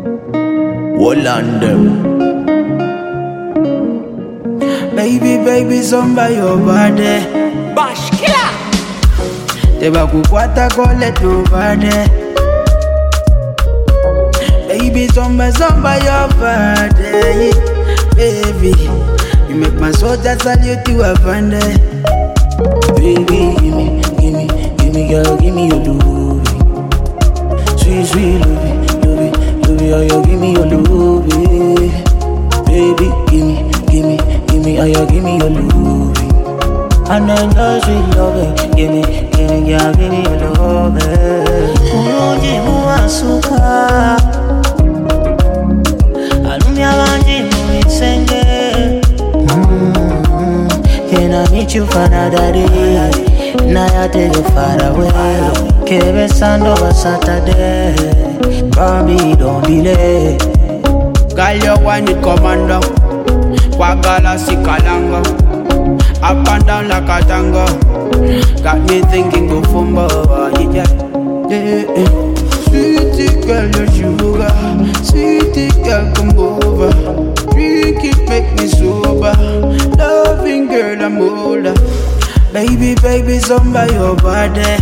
Wolander. Baby, somba your body. Bash killer. Teba kukwata kole nobody. Baby, somba your body. Baby, you make my soldier salute you a bande. Baby, gimme, girl, gimme your love. Sweet, love, oh, you gimme your love. Baby, gimme, oh, you gimme your love. And I know sweet love, gimme, girl, gimme your love. Unoji muasuka, alumya banji muisenge. Can I meet you for another day? Now I take you far away. Kebe sand over Saturday. Bambi, don't delay. Girl, you want it commando. Wagala sikalanga. Up and down like a tango. Got me thinking bufumbo. Yeah. Sweetie girl, your sugar. Sweetie girl, come over. Drink it, make me sober. Loving girl, I'm older. Baby, somba your body.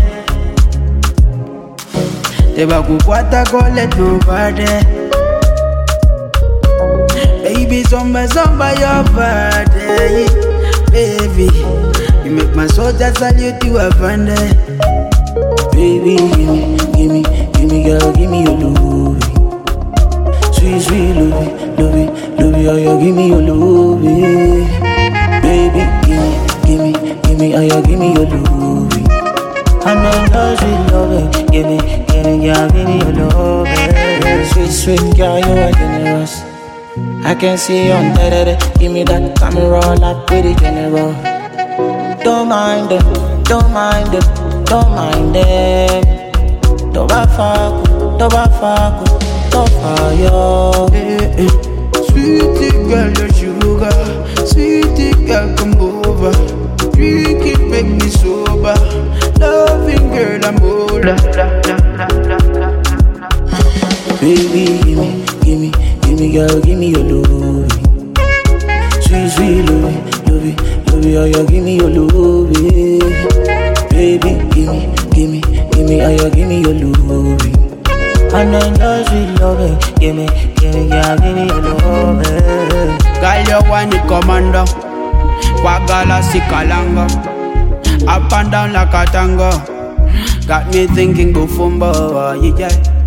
Teba kukwata kole nobody. Baby, somba your body. Baby, you make my soldier salute you a bande. Baby, gimme, girl, gimme your love. Sweet, love, oh, you gimme your love. Baby, gimme, oh, you gimme your love. I know sweet love, gimme, girl, gimme your love. Sweet girl, you are generous. I can see you on that. Give me that camera, up with the general. Don't mind them. Don't fire. Sweetie girl, your sugar. Sweetie girl, come over. Drink it, make me sober. Loving girl, I'm older. Baby, gimme, girl, gimme your love. Sweet, love, oh, you gimme your love. Baby, gimme, oh, you gimme your love. I know sweet love, gimme, girl, gimme your love. Girl, you want it commando. Wagala sikalanga. Up and down like a tango. Got me thinking bufumbo. Yeah.